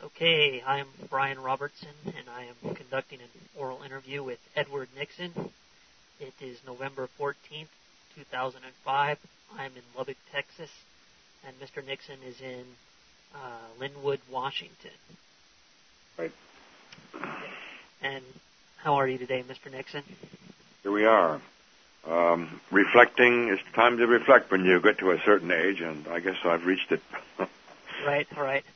Okay, I'm Brian Robertson, and I am conducting an oral interview with Edward Nixon. It is November 14th, 2005. I'm in Lubbock, Texas, and Mr. Nixon is in Linwood, Washington. Right. And how are you today, Mr. Nixon? Here we are. Reflecting. It's time to reflect when you get to a certain age, and I guess I've reached it. Right.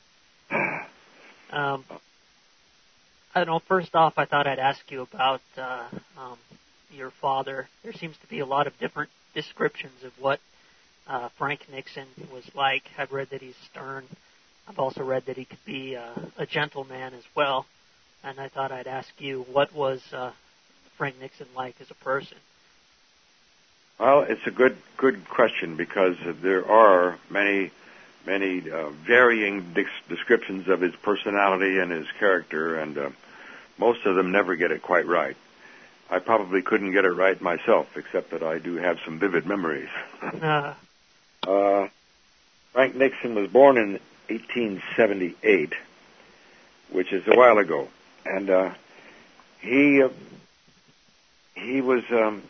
I don't know, first off, I thought I'd ask you about your father. There seems to be a lot of different descriptions of what Frank Nixon was like. I've read that he's stern. I've also read that he could be a gentleman as well. And I thought I'd ask you, what was Frank Nixon like as a person? Well, it's a good question because there are many varying descriptions of his personality and his character, and most of them never get it quite right. I probably couldn't get it right myself, except that I do have some vivid memories. Frank Nixon was born in 1878, which is a while ago, and he was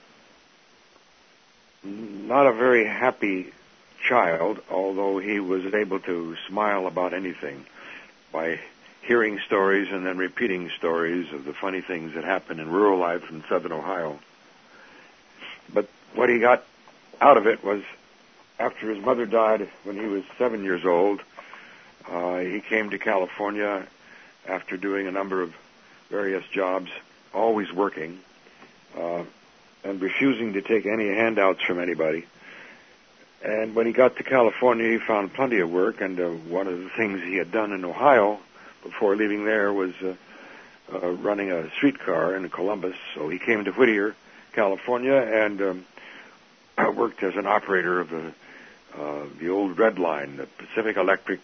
not a very happy child, although he was able to smile about anything by hearing stories and then repeating stories of the funny things that happened in rural life in southern Ohio. But what he got out of it was, after his mother died when he was 7 years old, he came to California after doing a number of various jobs, always working, and refusing to take any handouts from anybody. And when he got to California, he found plenty of work, and one of the things he had done in Ohio before leaving there was running a streetcar in Columbus. So he came to Whittier, California, and worked as an operator of the old Red Line, the Pacific Electric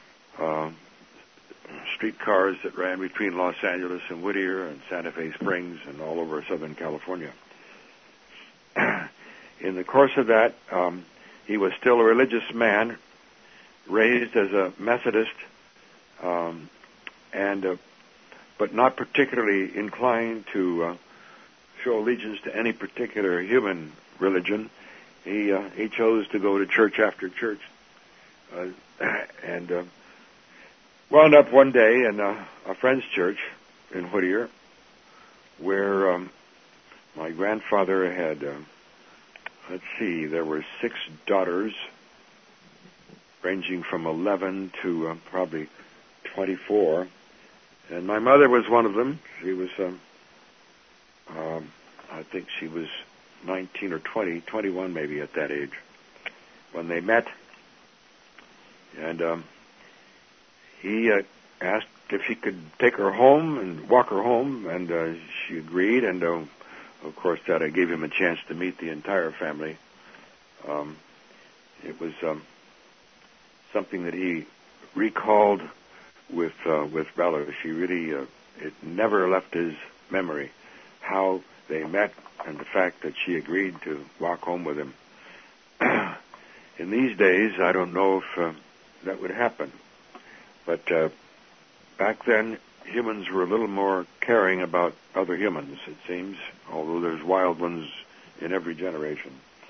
streetcars that ran between Los Angeles and Whittier and Santa Fe Springs and all over Southern California. In the course of that, he was still a religious man, raised as a Methodist, but not particularly inclined to show allegiance to any particular human religion. He chose to go to church after church, and wound up one day in a friend's church in Whittier, where my grandfather had. There were 6 daughters, ranging from 11 to probably 24. And my mother was one of them. She was, I think she was 19 or 20, 21 maybe at that age, when they met. And he asked if he could take her home and walk her home, and she agreed, and of course, that I gave him a chance to meet the entire family. It was something that he recalled with relish. He really, it never left his memory how they met and the fact that she agreed to walk home with him. In these days, I don't know if that would happen, but back then, humans were a little more caring about other humans, it seems, although there's wild ones in every generation.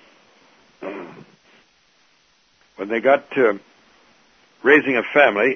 When they got to raising a family,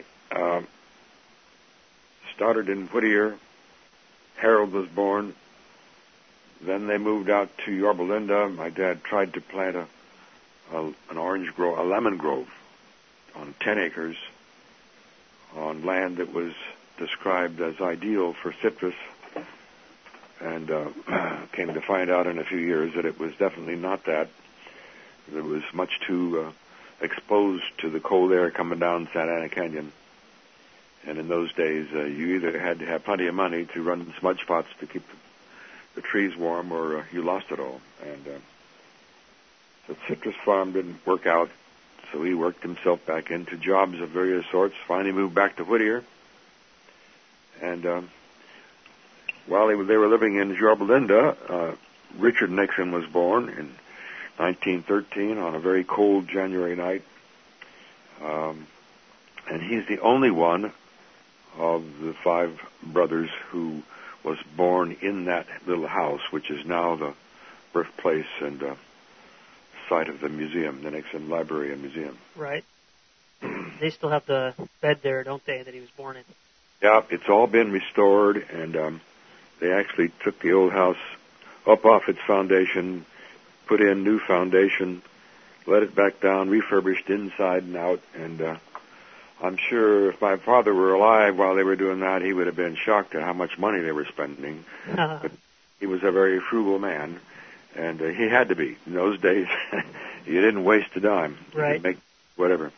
started in Whittier, Harold was born, then they moved out to Yorba Linda. My dad tried to plant a lemon grove on 10 acres on land that was described as ideal for citrus, and came to find out in a few years that it was definitely not that. It was much too exposed to the cold air coming down Santa Ana Canyon. And in those days, you either had to have plenty of money to run smudge pots to keep the trees warm, or you lost it all. And the citrus farm didn't work out, so he worked himself back into jobs of various sorts, finally moved back to Whittier. And while they were living in Yorba Linda, Richard Nixon was born in 1913 on a very cold January night. And he's the only one of the 5 brothers who was born in that little house, which is now the birthplace and site of the museum, the Nixon Library and Museum. Right. They still have the bed there, don't they, that he was born in? Yeah, it's all been restored, and they actually took the old house up off its foundation, put in new foundation, let it back down, refurbished inside and out, and I'm sure if my father were alive while they were doing that, he would have been shocked at how much money they were spending. But he was a very frugal man, and he had to be. In those days, you didn't waste a dime. Right. You could make whatever.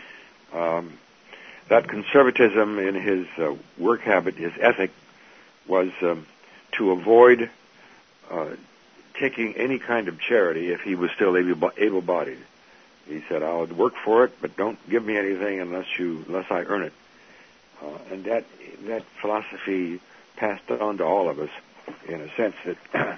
That conservatism in his work habit, his ethic, was to avoid taking any kind of charity if he was still able-bodied. He said, "I'll work for it, but don't give me anything unless I earn it." And that philosophy passed on to all of us, in a sense that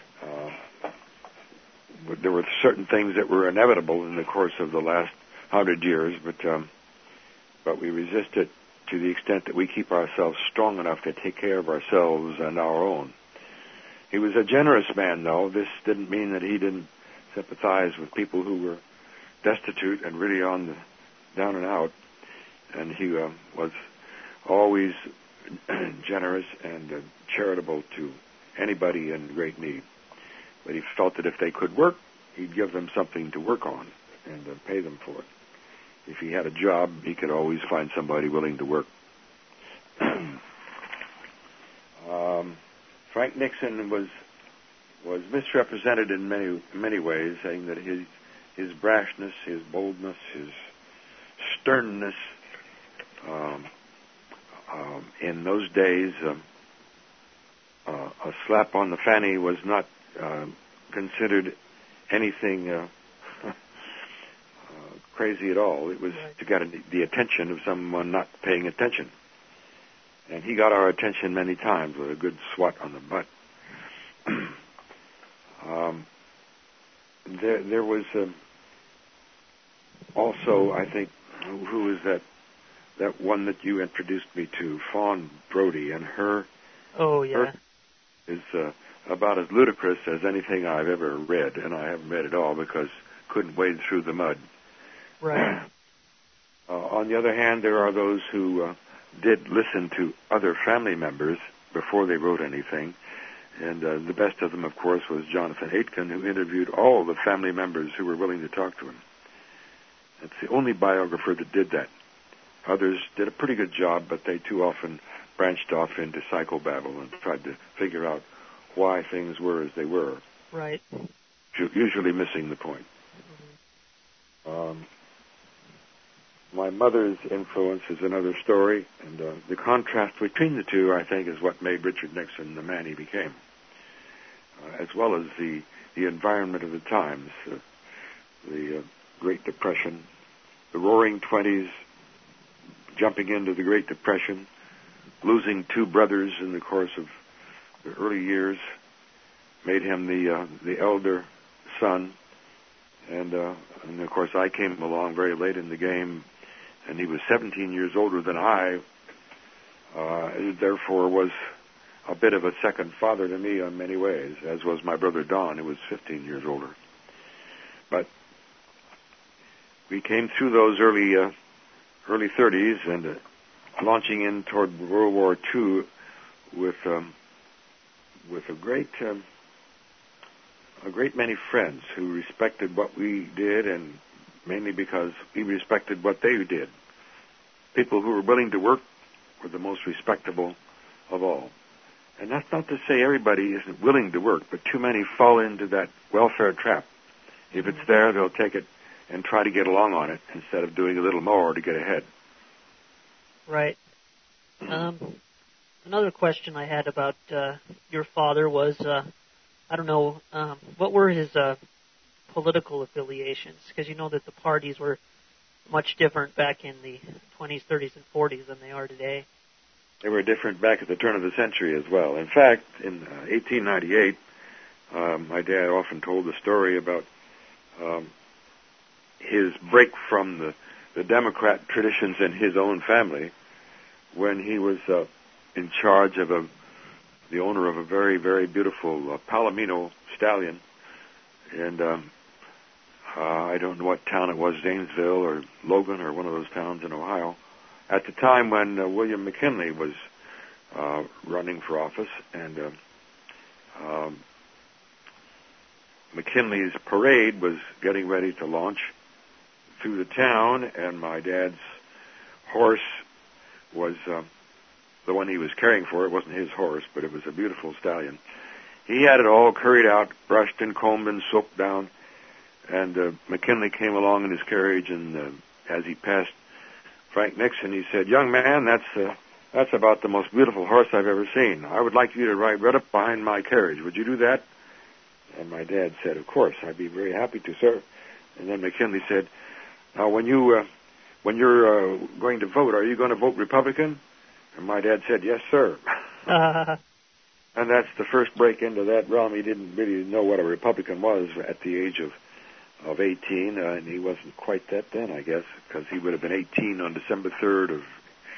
there were certain things that were inevitable in the course of the last 100 years, but we resist it to the extent that we keep ourselves strong enough to take care of ourselves and our own. He was a generous man, though. This didn't mean that he didn't sympathize with people who were destitute and really on the down and out. And he was always generous and charitable to anybody in great need. But he felt that if they could work, he'd give them something to work on and pay them for it. If he had a job, he could always find somebody willing to work. Frank Nixon was misrepresented in many ways, saying that his brashness, his boldness, his sternness in those days, a slap on the fanny was not considered anything crazy at all. It was to get the attention of someone not paying attention. And he got our attention many times with a good swat on the butt. There was also, I think, who was that one that you introduced me to, Fawn Brody, and her. Oh, yeah. Her is about as ludicrous as anything I've ever read, and I haven't read it all because couldn't wade through the mud. Right. On the other hand, there are those who did listen to other family members before they wrote anything. And the best of them, of course, was Jonathan Aitken, who interviewed all the family members who were willing to talk to him. That's the only biographer that did that. Others did a pretty good job, but they too often branched off into psychobabble and tried to figure out why things were as they were. Right. Usually missing the point. My mother's influence is another story, and the contrast between the two, I think, is what made Richard Nixon the man he became, as well as the environment of the times, the Great Depression, the Roaring '20s, jumping into the Great Depression, losing 2 brothers in the course of the early years, made him the elder son, and of course I came along very late in the game, and he was 17 years older than I, therefore was a bit of a second father to me in many ways, as was my brother Don, who was 15 years older. But we came through those early 30s and launching in toward World War II with a great many friends who respected what we did, and mainly because we respected what they did. People who were willing to work were the most respectable of all. And that's not to say everybody isn't willing to work, but too many fall into that welfare trap. If it's there, they'll take it and try to get along on it instead of doing a little more to get ahead. Right. Another question I had about your father was, I don't know, what were his political affiliations? Because you know that the parties were much different back in the 20s, 30s, and 40s than they are today. They were different back at the turn of the century as well. In fact, in 1898, my dad often told the story about his break from the Democrat traditions in his own family when he was in charge of the owner of a very, very beautiful Palomino stallion. And I don't know what town it was, Zanesville or Logan or one of those towns in Ohio, at the time when William McKinley was running for office. And McKinley's parade was getting ready to launch through the town, and my dad's horse was the one he was caring for. It wasn't his horse, but it was a beautiful stallion. He had it all curried out, brushed and combed and soaped down, and McKinley came along in his carriage, and as he passed Frank Nixon, he said, "Young man, that's about the most beautiful horse I've ever seen. I would like you to ride right up behind my carriage. Would you do that?" And my dad said, "Of course, I'd be very happy to, sir." And then McKinley said, "Now, when you're going to vote, are you going to vote Republican?" And my dad said, "Yes, sir." And that's the first break into that realm. He didn't really know what a Republican was at the age of 18, and he wasn't quite that then, I guess, because he would have been 18 on December 3rd of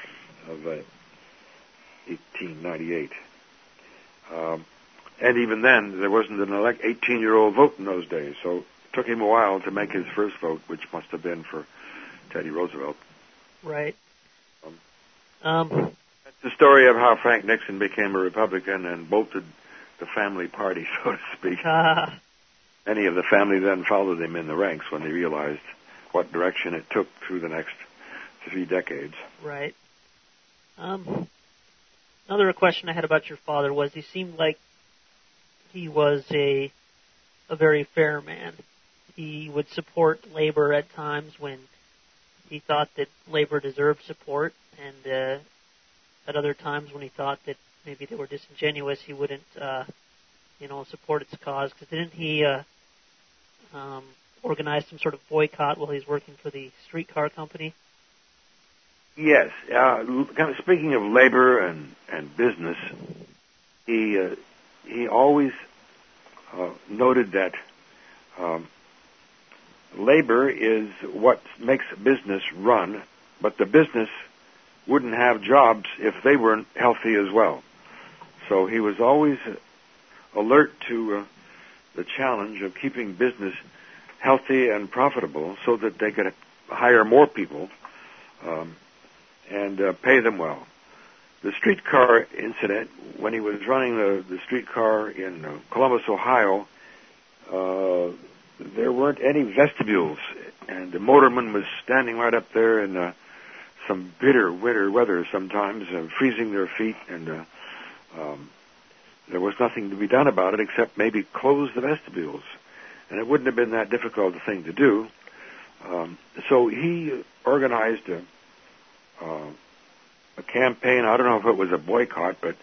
1898. And even then, there wasn't an 18-year-old vote in those days, so it took him a while to make his first vote, which must have been for Teddy Roosevelt. Right. That's the story of how Frank Nixon became a Republican and bolted the family party, so to speak. Many of the family then followed him in the ranks when they realized what direction it took through the next 3 decades. Right. Another question I had about your father was he seemed like he was a very fair man. He would support labor at times when he thought that labor deserved support, and at other times when he thought that maybe they were disingenuous, he wouldn't, support its cause. Because didn't he organize some sort of boycott while he was working for the streetcar company? Yes. Kind of speaking of labor and business, he always noted that labor is what makes business run, but the business wouldn't have jobs if they weren't healthy as well. So he was always alert to the challenge of keeping business healthy and profitable so that they could hire more people and pay them well. The streetcar incident, when he was running the streetcar in Columbus, Ohio, there weren't any vestibules, and the motorman was standing right up there in some bitter winter weather sometimes, freezing their feet, and there was nothing to be done about it except maybe close the vestibules. And it wouldn't have been that difficult a thing to do. So he organized a campaign. I don't know if it was a boycott, but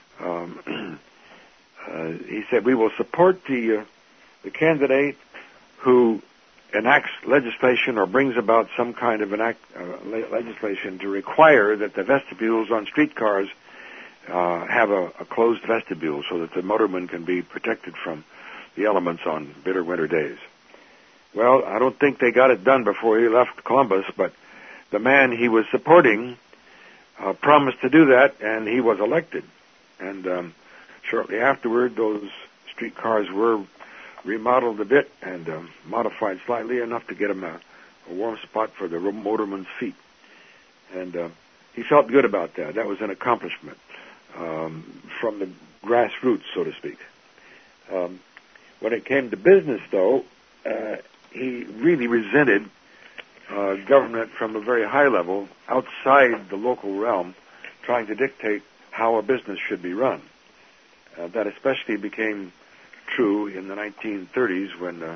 he said, "We will support the candidate who enacts legislation or brings about some kind of legislation to require that the vestibules on streetcars have a closed vestibule so that the motorman can be protected from the elements on bitter winter days." Well, I don't think they got it done before he left Columbus, but the man he was supporting promised to do that, and he was elected. And shortly afterward, those streetcars were remodeled a bit and modified slightly enough to get him a warm spot for the motorman's feet. And he felt good about that. That was an accomplishment from the grassroots, so to speak. When it came to business, though, he really resented government from a very high level outside the local realm trying to dictate how a business should be run. That especially became true in the 1930s when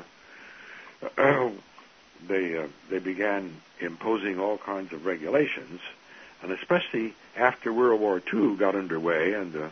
they began imposing all kinds of regulations, and especially after World War II got underway, and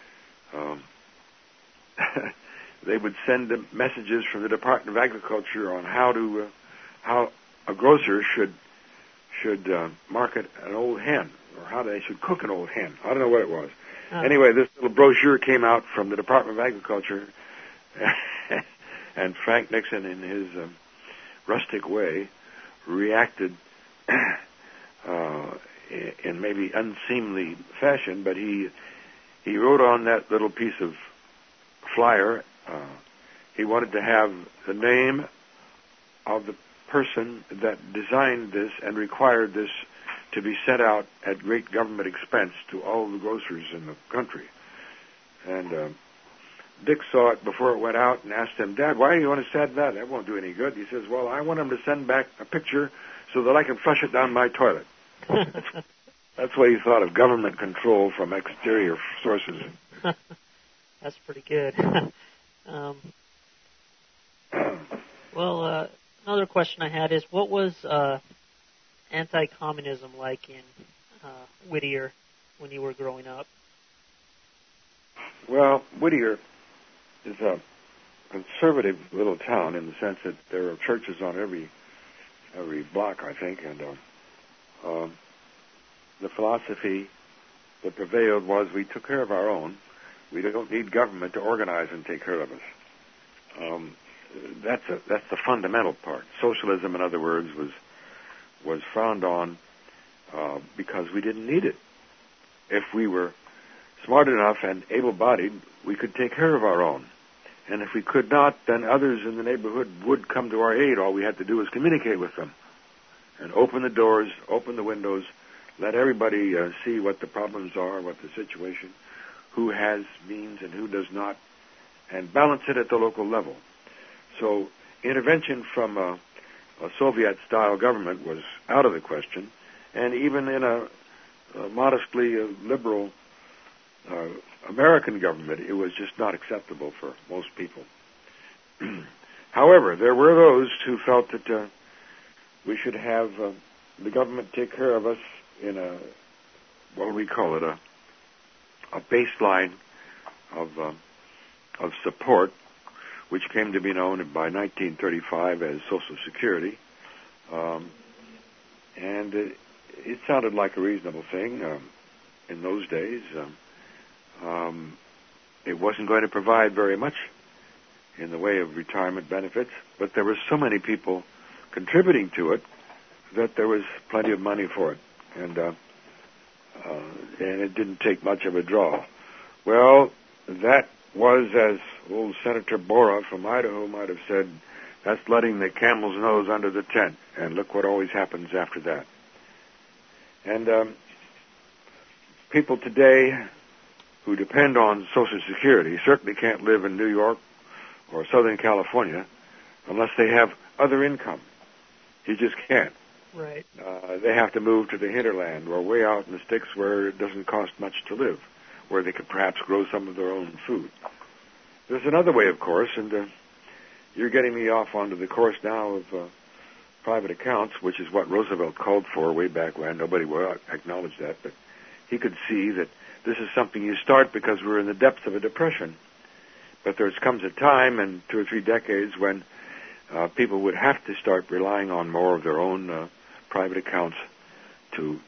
they would send messages from the Department of Agriculture on how a grocer should market an old hen, or how they should cook an old hen. I don't know what it was. Anyway, this little brochure came out from the Department of Agriculture, and Frank Nixon, in his rustic way, reacted in maybe unseemly fashion, but he wrote on that little piece of flyer, he wanted to have the name of the person that designed this and required this to be sent out at great government expense to all the grocers in the country. And Dick saw it before it went out and asked him, "Dad, why do you want to send that? That won't do any good." He says, "Well, I want him to send back a picture so that I can flush it down my toilet." That's what he thought of government control from exterior sources. That's pretty good. Well, another question I had is, what was anti-communism like in Whittier when you were growing up? Well, Whittier is a conservative little town in the sense that there are churches on every block, I think, and the philosophy that prevailed was we took care of our own. We don't need government to organize and take care of us. That's the fundamental part. Socialism, in other words, was frowned on because we didn't need it. If we were smart enough and able-bodied, we could take care of our own. And if we could not, then others in the neighborhood would come to our aid. All we had to do was communicate with them and open the doors, open the windows, let everybody see what the problems are, what the situation, who has means and who does not, and balance it at the local level. So intervention from a Soviet-style government was out of the question, and even in a modestly liberal American government, it was just not acceptable for most people. However, there were those who felt that we should have the government take care of us in a, what do we call it, a baseline of support, which came to be known by 1935 as Social Security. And it sounded like a reasonable thing in those days. It wasn't going to provide very much in the way of retirement benefits, but there were so many people contributing to it that there was plenty of money for it, and it didn't take much of a draw. Well, that was, as old Senator Borah from Idaho might have said, that's letting the camel's nose under the tent, and look what always happens after that. And people today who depend on Social Security certainly can't live in New York or Southern California unless they have other income. You just can't. Right. They have to move to the hinterland or way out in the sticks where it doesn't cost much to live, where they could perhaps grow some of their own food. There's another way, of course, and you're getting me off onto the course now of private accounts, which is what Roosevelt called for way back when. Nobody will acknowledge that, but he could see that this is something you start because we're in the depths of a depression. But there comes a time in 2 or 3 decades when people would have to start relying on more of their own private accounts to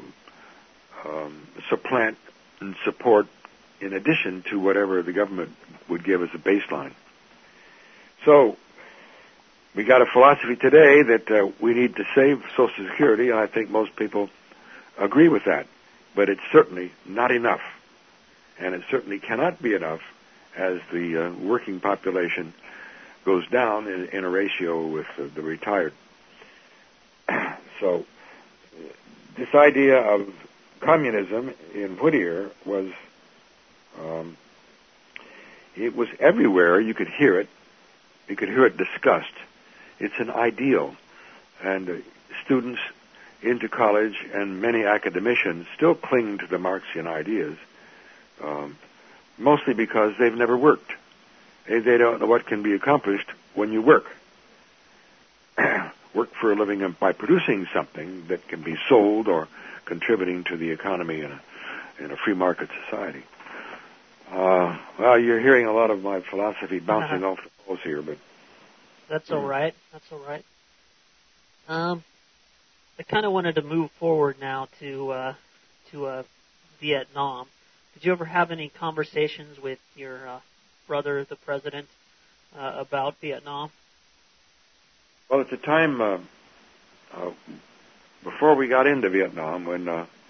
supplant and support in addition to whatever the government would give as a baseline. So we got a philosophy today that we need to save Social Security, and I think most people agree with that. But it's certainly not enough, and it certainly cannot be enough as the working population goes down in a ratio with the retired. So this idea of communism in Whittier was, it was everywhere. You could hear it. You could hear it discussed. It's an ideal, and students into college and many academicians still cling to the Marxian ideas, mostly because they've never worked. They don't know what can be accomplished when you work. Work for a living by producing something that can be sold or contributing to the economy in a free market society. Well, you're hearing a lot of my philosophy bouncing off the walls here, but that's all right. That's all right. I kind of wanted to move forward now to Vietnam. Did you ever have any conversations with your brother, the president, about Vietnam? Well, at the time, before we got into Vietnam, when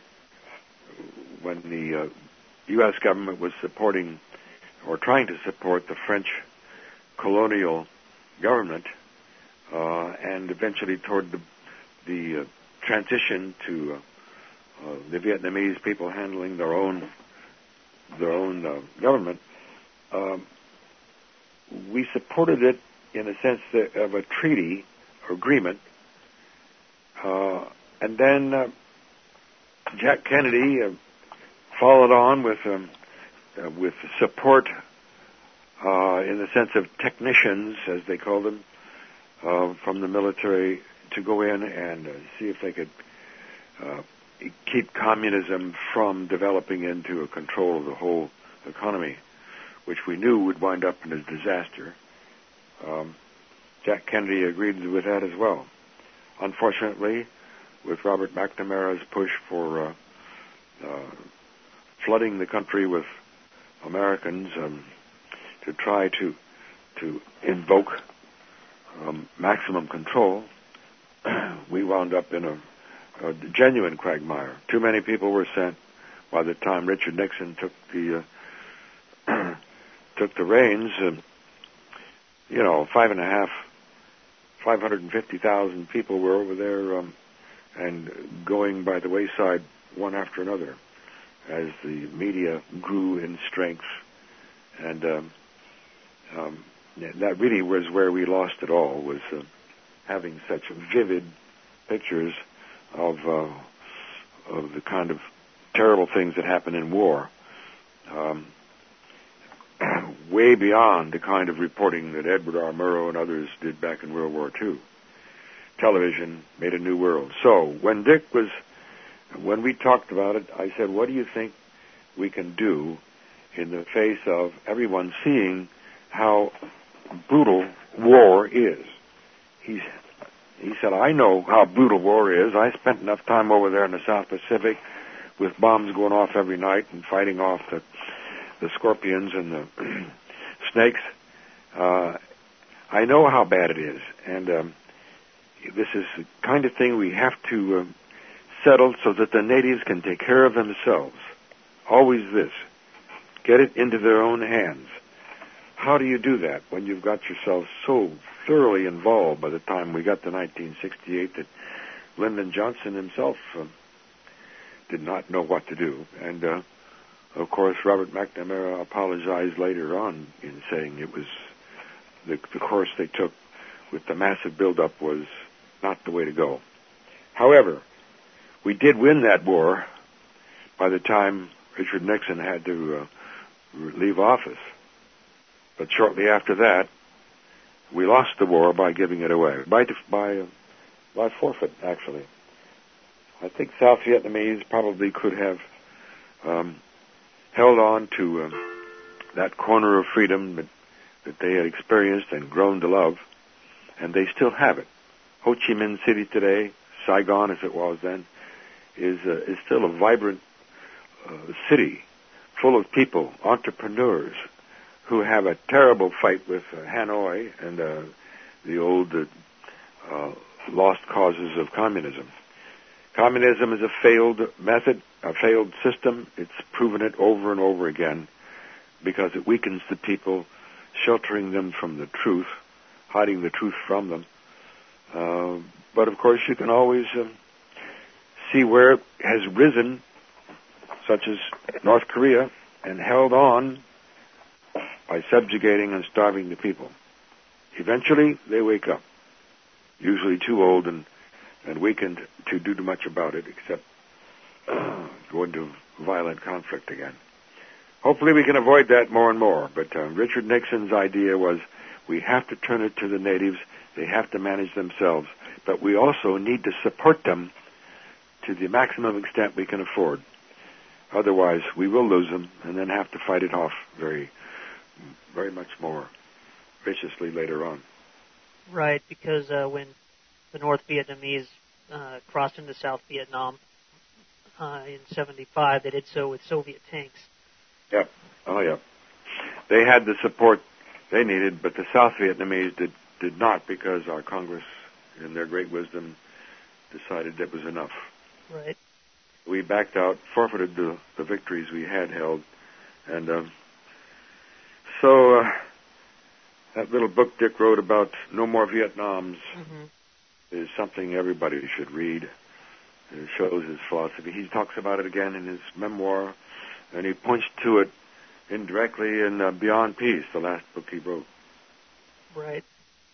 the U.S. government was supporting or trying to support the French colonial government, and eventually toward the transition to the Vietnamese people handling their own government, we supported it in a sense of a treaty or agreement, and then Jack Kennedy followed on with support in the sense of technicians, as they called them, from the military to go in and see if they could keep communism from developing into a control of the whole economy, which we knew would wind up in a disaster. Jack Kennedy agreed with that as well. Unfortunately, with Robert McNamara's push for flooding the country with Americans to try to invoke maximum control, we wound up in a genuine quagmire. Too many people were sent. By the time Richard Nixon took the reins, 550,000 people were over there and going by the wayside one after another as the media grew in strength. And that really was where we lost it all, was having such vivid pictures of the kind of terrible things that happen in war, way beyond the kind of reporting that Edward R. Murrow and others did back in World War II. Television made a new world. So when we talked about it, I said, what do you think we can do in the face of everyone seeing how brutal war is? He said, I know how brutal war is. I spent enough time over there in the South Pacific with bombs going off every night and fighting off the scorpions and the snakes. I know how bad it is. And this is the kind of thing we have to settle so that the natives can take care of themselves. Always this. Get it into their own hands. How do you do that when you've got yourself so thoroughly involved by the time we got to 1968 that Lyndon Johnson himself did not know what to do? And, of course, Robert McNamara apologized later on in saying it was the course they took with the massive buildup was not the way to go. However, we did win that war by the time Richard Nixon had to leave office. But shortly after that, we lost the war by giving it away, by forfeit, actually. I think South Vietnamese probably could have held on to that corner of freedom that they had experienced and grown to love, and they still have it. Ho Chi Minh City today, Saigon as it was then, is still a vibrant city full of people, entrepreneurs, who have a terrible fight with Hanoi and the old lost causes of communism. Communism is a failed method, a failed system. It's proven it over and over again because it weakens the people, sheltering them from the truth, hiding the truth from them. But of course you can always see where it has risen, such as North Korea, and held on by subjugating and starving the people. Eventually, they wake up, usually too old and weakened to do much about it, except go into violent conflict again. Hopefully we can avoid that more and more, but Richard Nixon's idea was we have to turn it to the natives, they have to manage themselves, but we also need to support them to the maximum extent we can afford. Otherwise, we will lose them and then have to fight it off very, very much more viciously later on. Right, because when the North Vietnamese crossed into South Vietnam in 1975, they did so with Soviet tanks. Yep. Oh, yeah. They had the support they needed, but the South Vietnamese did not, because our Congress, in their great wisdom, decided that was enough. Right. We backed out, forfeited the victories we had held, and so that little book Dick wrote about No More Vietnams is something everybody should read. It shows his philosophy. He talks about it again in his memoir, and he points to it indirectly in Beyond Peace, the last book he wrote. Right.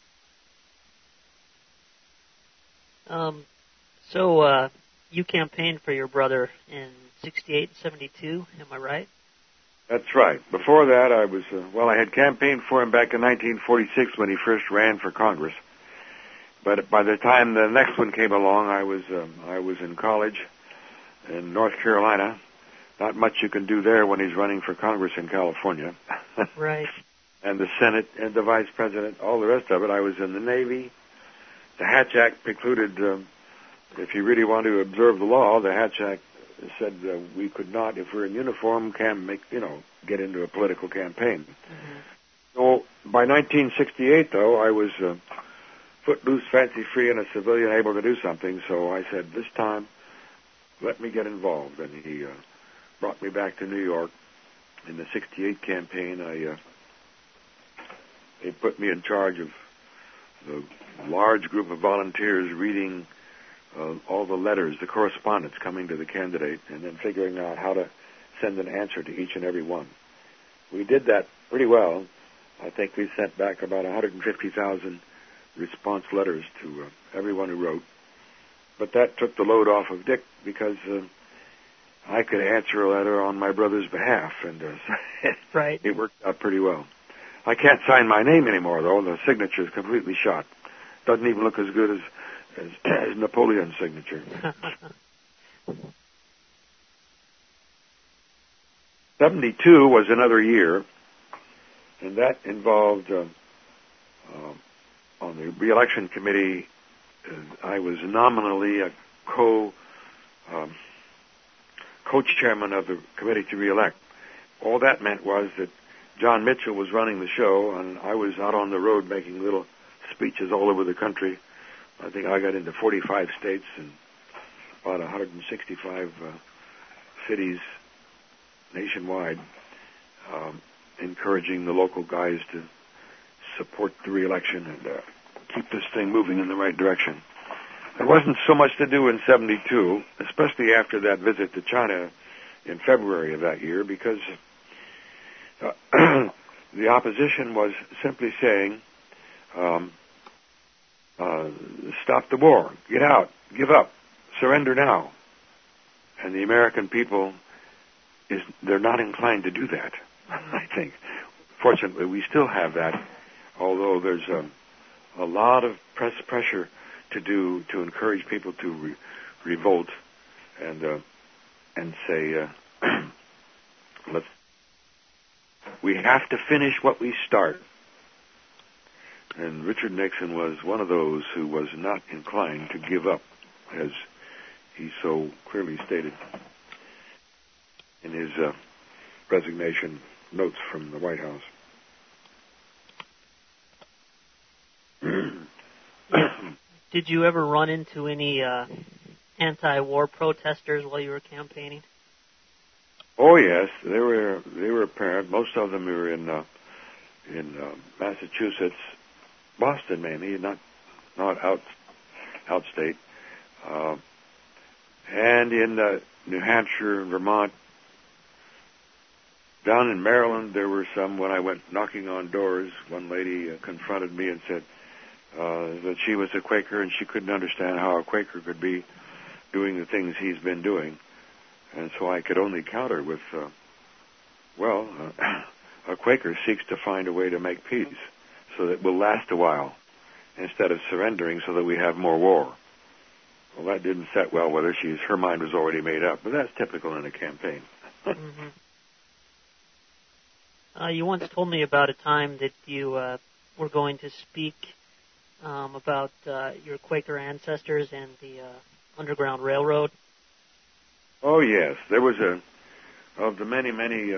So you campaigned for your brother in 68 and 72, am I right? That's right. Before that, I had campaigned for him back in 1946 when he first ran for Congress. But by the time the next one came along, I was in college in North Carolina. Not much you can do there when he's running for Congress in California. Right. And the Senate and the Vice President, all the rest of it. I was in the Navy. The Hatch Act precluded, if you really want to observe the law, the Hatch Act said we could not, if we're in uniform, get into a political campaign. So by 1968, though, I was footloose, fancy-free, and a civilian able to do something. So I said, this time, let me get involved. And he brought me back to New York. In the 68 campaign, they put me in charge of the large group of volunteers reading all the letters, the correspondence coming to the candidate, and then figuring out how to send an answer to each and every one. We did that pretty well. I think we sent back about 150,000 response letters to everyone who wrote. But that took the load off of Dick because I could answer a letter on my brother's behalf, and right. It worked out pretty well. I can't sign my name anymore, though. The signature is completely shot. Doesn't even look as good as Napoleon's signature. 72 was another year, and that involved, on the re-election committee, I was nominally a co-chairman of the committee to re-elect. All that meant was that John Mitchell was running the show, and I was out on the road making little speeches all over the country. I think I got into 45 states and about 165 cities nationwide, encouraging the local guys to support the re-election and keep this thing moving in the right direction. There wasn't so much to do in 72, especially after that visit to China in February of that year, because the opposition was simply saying, stop the war, get out, give up, surrender now. And the American people, they're not inclined to do that, I think. Fortunately, we still have that, although there's a lot of pressure to encourage people to revolt and say, we have to finish what we start. And Richard Nixon was one of those who was not inclined to give up, as he so clearly stated in his resignation notes from the White House. Did you ever run into any anti-war protesters while you were campaigning? Oh yes, they were apparent. Most of them were in Massachusetts, Boston mainly, not outstate, and in New Hampshire and Vermont. Down in Maryland, there were some. When I went knocking on doors, one lady confronted me and said that she was a Quaker and she couldn't understand how a Quaker could be doing the things he's been doing. And so I could only counter with, a Quaker seeks to find a way to make peace so that it will last a while instead of surrendering so that we have more war. Well, that didn't set well with her. Her mind was already made up, but that's typical in a campaign. Mm-hmm. You once told me about a time that you were going to speak about your Quaker ancestors and the Underground Railroad. Oh, yes. There was of the many,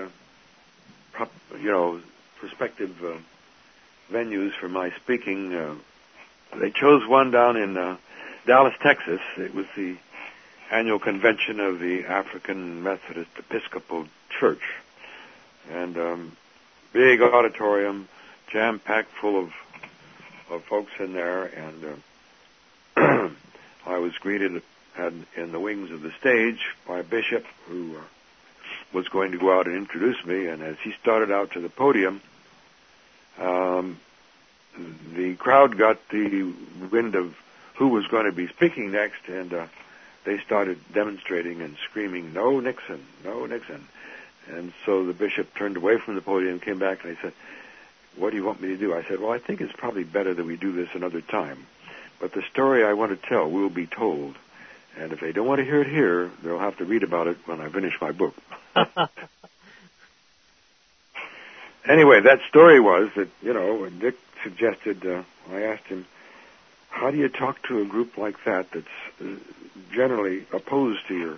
prospective venues for my speaking, they chose one down in Dallas, Texas. It was the annual convention of the African Methodist Episcopal Church. And big auditorium, jam-packed full of folks in there. And I was greeted in the wings of the stage by a bishop who was going to go out and introduce me. And as he started out to the podium, the crowd got the wind of who was going to be speaking next, and they started demonstrating and screaming, "No Nixon, no Nixon." And so the bishop turned away from the podium, came back, and he said, "What do you want me to do?" I said, "Well, I think it's probably better that we do this another time. But the story I want to tell will be told. And if they don't want to hear it here, they'll have to read about it when I finish my book." Anyway, that story was that, Dick suggested, I asked him, how do you talk to a group like that that's generally opposed to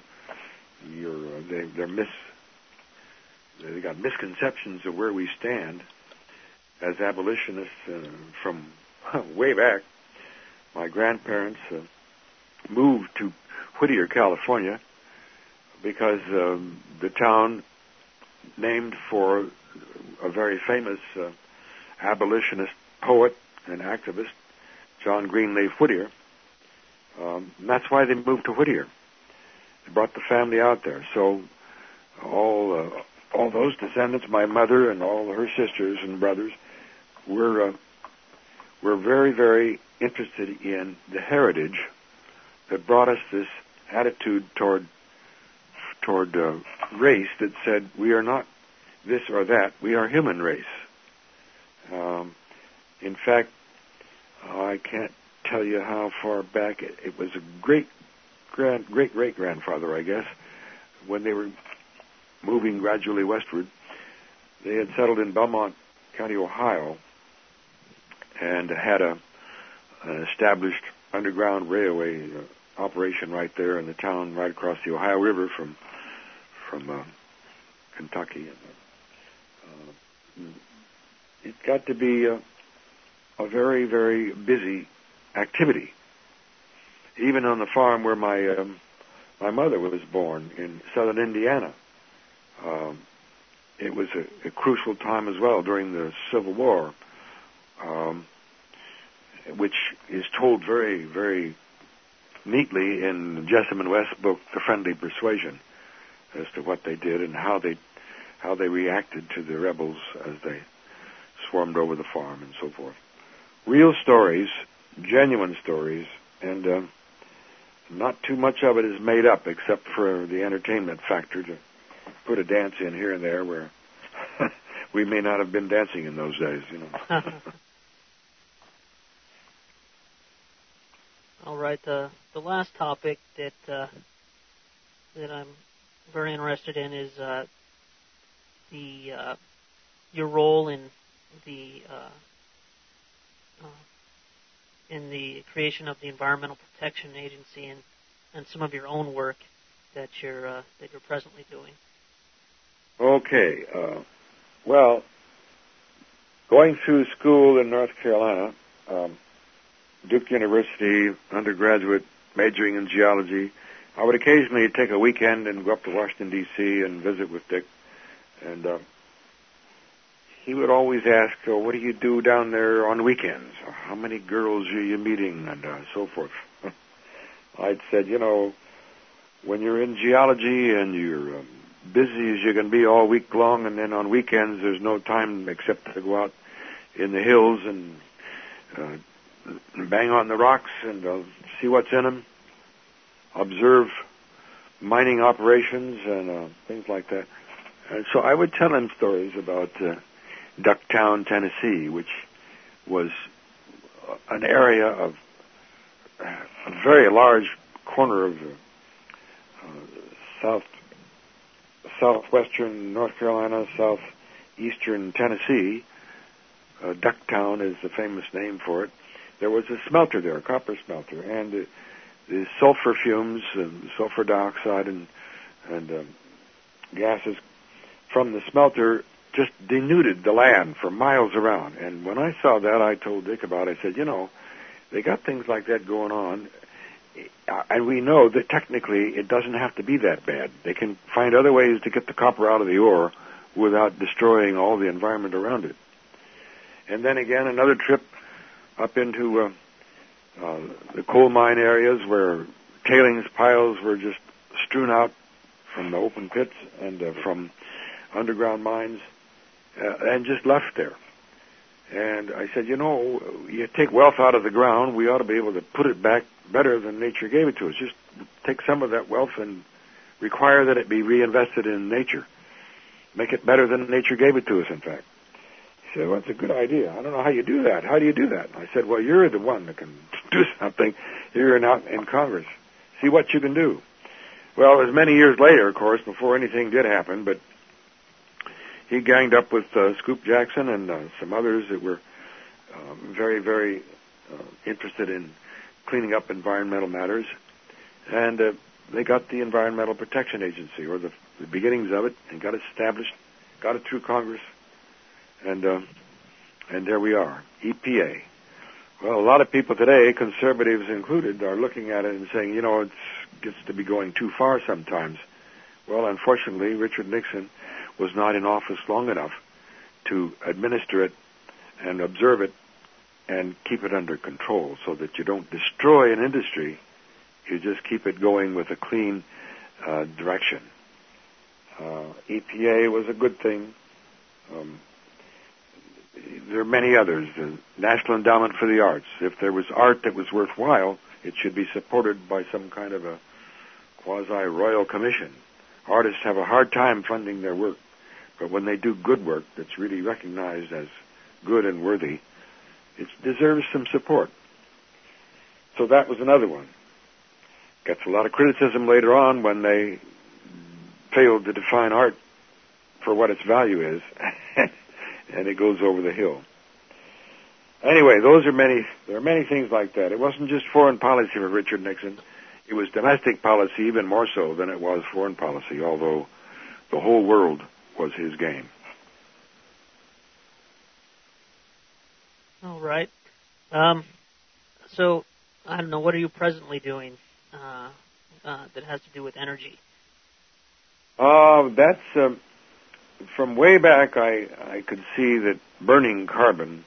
they got misconceptions of where we stand as abolitionists from way back. My grandparents moved to Whittier, California, because the town named for a very famous abolitionist poet and activist, John Greenleaf Whittier. And that's why they moved to Whittier. They brought the family out there. So all those descendants, my mother and all her sisters and brothers, were very, very interested in the heritage that brought us this attitude toward race that said we are not this or that, we are human race. In fact, I can't tell you how far back it was. A great-great-grandfather, I guess, when they were moving gradually westward. They had settled in Belmont County, Ohio, and had an established underground railway operation right there in the town, right across the Ohio River from Kentucky. It got to be a very, very busy activity. Even on the farm where my mother was born in southern Indiana, it was a crucial time as well during the Civil War, which is told very, very neatly in Jessamine West's book, The Friendly Persuasion, as to what they did and how they reacted to the rebels as they swarmed over the farm and so forth. Real stories, genuine stories, and not too much of it is made up except for the entertainment factor to put a dance in here and there where we may not have been dancing in those days, All right. The last topic that I'm very interested in is your role in the creation of the Environmental Protection Agency and some of your own work that you're presently doing. Okay. Well, going through school in North Carolina, Duke University, undergraduate, majoring in geology, I would occasionally take a weekend and go up to Washington, D.C. and visit with Dick. And he would always ask, what do you do down there on weekends? How many girls are you meeting? And so forth. I'd said, when you're in geology and you're busy as you can be all week long, and then on weekends there's no time except to go out in the hills and bang on the rocks and see what's in them, observe mining operations and things like that. And so I would tell him stories about Ducktown, Tennessee, which was an area of a very large corner of southwestern North Carolina, southeastern Tennessee. Ducktown is the famous name for it. There was a smelter there, a copper smelter, and the sulfur fumes and sulfur dioxide and gases from the smelter just denuded the land for miles around. And when I saw that, I told Dick about it. I said, they got things like that going on. and we know that technically it doesn't have to be that bad. They can find other ways to get the copper out of the ore without destroying all the environment around it. And then again, another trip up into the coal mine areas where tailings piles were just strewn out from the open pits and from underground mines and just left there. And I said, you take wealth out of the ground, we ought to be able to put it back better than nature gave it to us. Just take some of that wealth and require that it be reinvested in nature. Make it better than nature gave it to us, in fact. He said, well, that's a good idea. I don't know how you do that. How do you do that? And I said, well, you're the one that can do something. You're not in Congress. See what you can do. Well, it was many years later, of course, before anything did happen, but he ganged up with Scoop Jackson and some others that were very, very interested in cleaning up environmental matters. And they got the Environmental Protection Agency, or the beginnings of it, and got it established, got it through Congress, and there we are, EPA. Well, a lot of people today, conservatives included, are looking at it and saying, it gets to be going too far sometimes. Well, unfortunately, Richard Nixon was not in office long enough to administer it and observe it and keep it under control so that you don't destroy an industry. You just keep it going with a clean direction. EPA was a good thing. There are many others. The National Endowment for the Arts. If there was art that was worthwhile, it should be supported by some kind of a quasi-royal commission. Artists have a hard time funding their work, but when they do good work that's really recognized as good and worthy, it deserves some support. So that was another one. Gets a lot of criticism later on when they failed to define art for what its value is, and it goes over the hill. Anyway, there are many things like that. It wasn't just foreign policy for Richard Nixon. It was domestic policy even more so than it was foreign policy, although the whole world was his game. All right. So, I don't know, what are you presently doing that has to do with energy? That's from way back. I could see that burning carbon,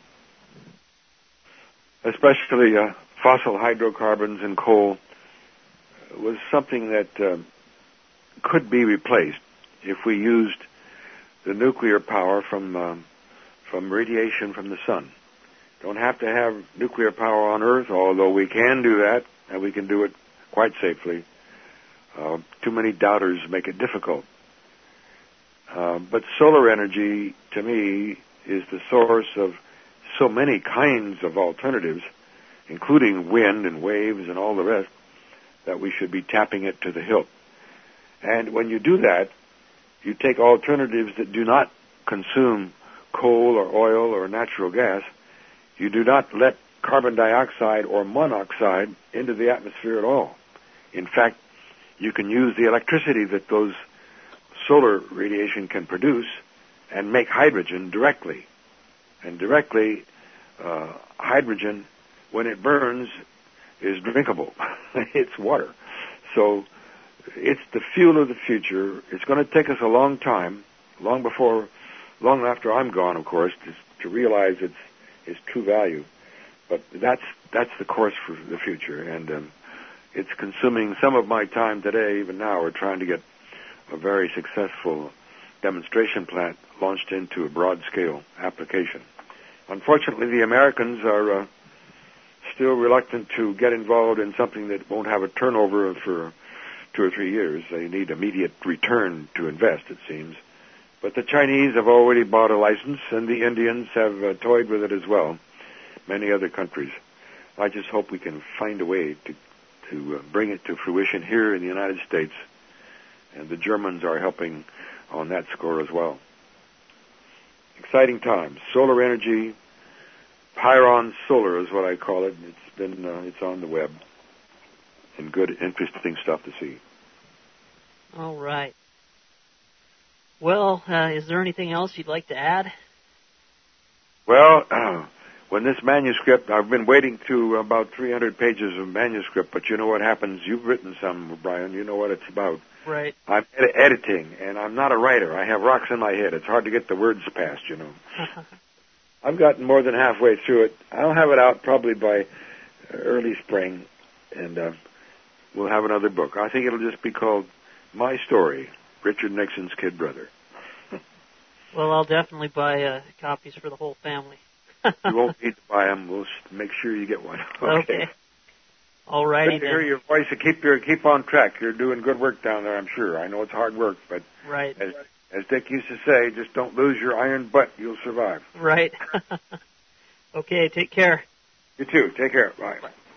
especially fossil hydrocarbons and coal, was something that could be replaced if we used the nuclear power from radiation from the sun. Don't have to have nuclear power on Earth, although we can do that, and we can do it quite safely. Too many doubters make it difficult. But solar energy, to me, is the source of so many kinds of alternatives, including wind and waves and all the rest, that we should be tapping it to the hilt. And when you do that, you take alternatives that do not consume coal or oil or natural gas. You do not let carbon dioxide or monoxide into the atmosphere at all. In fact, you can use the electricity that those solar radiation can produce and make hydrogen directly. And directly, hydrogen, when it burns, is drinkable. It's water. So it's the fuel of the future. It's going to take us a long time, long after I'm gone, of course, to realize its true value. But that's the course for the future, and it's consuming some of my time today. Even now, we're trying to get a very successful demonstration plant launched into a broad-scale application. Unfortunately, the Americans are still reluctant to get involved in something that won't have a turnover for 2 or 3 years. They need immediate return to invest, it seems. But the Chinese have already bought a license, and the Indians have toyed with it as well. Many other countries. I just hope we can find a way to bring it to fruition here in the United States. And the Germans are helping on that score as well. Exciting times. Solar energy, Pyron Solar is what I call it. It's on the web. And good, interesting stuff to see. All right. Well, is there anything else you'd like to add? Well, when this manuscript, I've been waiting to about 300 pages of manuscript, but you know what happens? You've written some, Brian. You know what it's about. Right. I'm editing, and I'm not a writer. I have rocks in my head. It's hard to get the words past, you know. I've gotten more than halfway through it. I'll have it out probably by early spring, and we'll have another book. I think it'll just be called My Story, Richard Nixon's Kid Brother. Well, I'll definitely buy copies for the whole family. You won't need to buy them. We'll make sure you get one. Okay. All righty. Good to hear your voice. Keep on track. You're doing good work down there, I'm sure. I know it's hard work, but right. As Dick used to say, just don't lose your iron butt. You'll survive. Right. Okay, take care. You too. Take care. Bye. Bye.